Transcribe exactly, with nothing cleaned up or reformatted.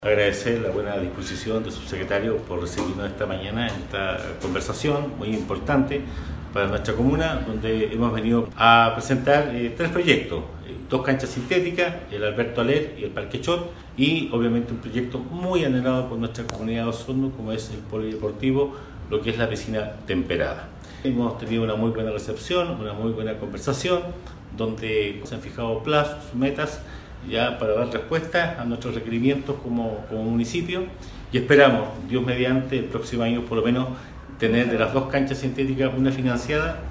Agradecer la buena disposición del subsecretario por recibirnos esta mañana en esta conversación muy importante para nuestra comuna, donde hemos venido a presentar eh, tres proyectos, eh, dos canchas sintéticas, el Alberto Aler y el Parque Chot, y obviamente un proyecto muy anhelado por nuestra comunidad de Osorno, como es el polideportivo, lo que es la piscina temperada. Hemos tenido una muy buena recepción, una muy buena conversación, donde se han fijado plazos, metas, ya para dar respuesta a nuestros requerimientos como, como municipio, y esperamos, Dios mediante, el próximo año por lo menos tener de las dos canchas sintéticas una financiada